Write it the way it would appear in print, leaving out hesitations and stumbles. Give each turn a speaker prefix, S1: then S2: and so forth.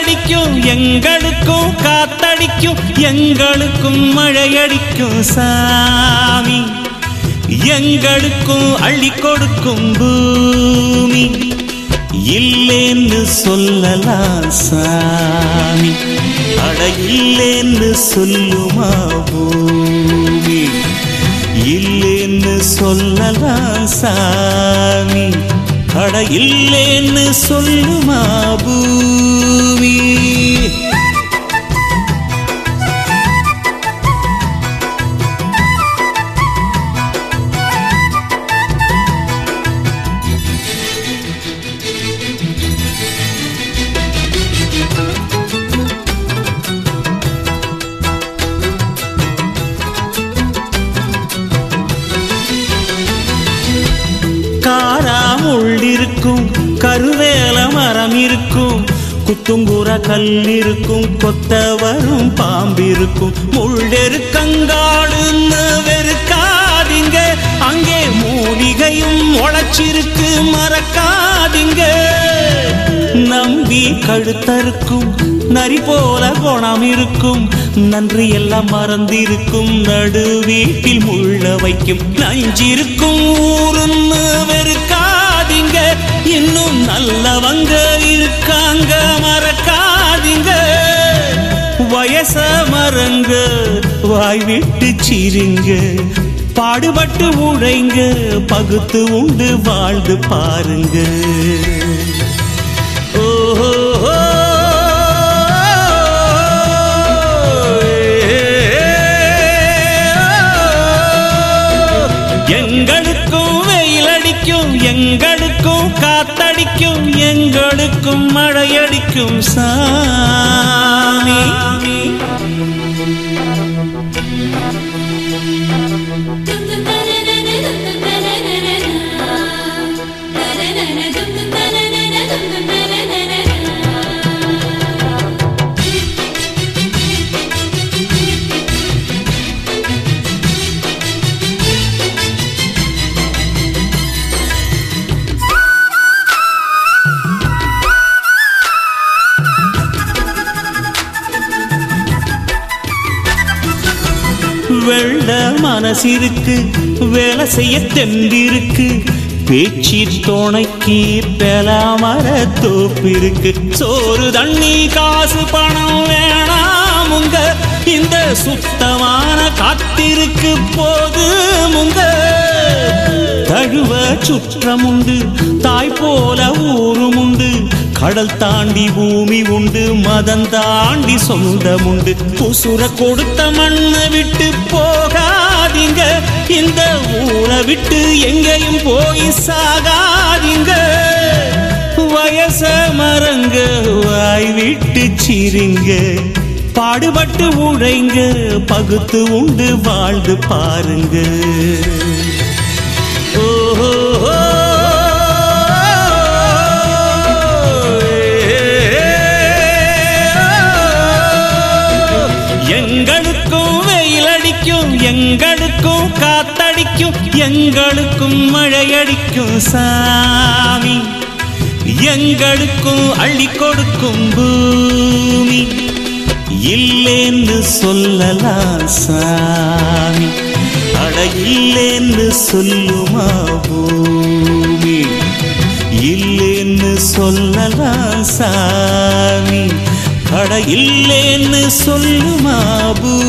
S1: வெயிலடிக்கும் எங்களுக்கும் காத்தடிக்கும் எங்களுக்கும் மழையடிக்கும் சாமி எங்களுக்கும் அள்ளி கொடுக்கும் பூமி இல்லேன்னு சொல்லலாம் சாமி அட இல்லேன்னு சொல்லுமா பூமி இல்லேன்னு சொல்லலாம் சாமி அட இல்லேன்னு சொல்லுமா பூமி காராமுள்ளிருக்கும் கருவேல மரம் இருக்கும் குத்துங்குற கல் இருக்கும் கொத்த வரும் பாம்பிருக்கும் முள்ளெருக்கங்காடுன்னு வெறுக்காதீங்க அங்கே மூலிகையும் முளைச்சிருக்கு மறக்காதீங்க நம்பி கழுத்தருக்கும் நரி போல குணம் இருக்கும் நன்றி எல்லாம் மறந்திருக்கும் நடு வீட்டில் முள்ள வைக்கும் நஞ்சிருக்கும் ஊருன்னு வெறுக்காதீங்க இன்னும் நல்லவங்க இருக்காங்க மறக்காதீங்க வயச மரங்க வாய் விட்டு சிரிங்க பாடுபட்டு உழைங்க பகுத்து உண்டு வாழ்ந்து பாருங்க எங்களுக்கும் வெயிலடிக்கும் எங்களுக்கும் காத்தடிக்கும் எங்களுக்கும் மழையடிக்கும் சாமி வெள்ள மனசிருக்கு வேலை செய்ய தெம்பிருக்கு பேச்சு துணைக்கு பெலாமர தோப்பிருக்கு சோறு தண்ணி காசு பணம் வேணாமுங்க இந்த சுத்தமான காத்திருக்கு போதுமுங்க தழுவ சுற்றம் உண்டு தாய் போல ஊரும் உண்டு கடல் தாண்டி பூமி உண்டு மதம் தாண்டி சொந்தம் உண்டு உசுர கொடுத்த மண்ணை விட்டு போகாதீங்க இந்த ஊரை விட்டு எங்கேயும் போய் சாகாதீங்க வயச மரங்க வாய் விட்டு சிரிங்க பாடுபட்டு உழைங்க பகுத்து உண்டு வாழ்ந்து பாருங்க எங்களுக்கும் வெயிலடிக்கும் எங்களுக்கும் காத்தடிக்கும் எங்களுக்கும் மழையடிக்கும் சாமி எங்களுக்கும் அள்ளி கொடுக்கும் பூமி இல்லேன்னு சொல்லலாம் சாமி அட இல்லேன்னு சொல்லுமா பூமி இல்லேன்னு சொல்லலாம் சாமி அட இல்லேன்னு சொல்லுமா பூமி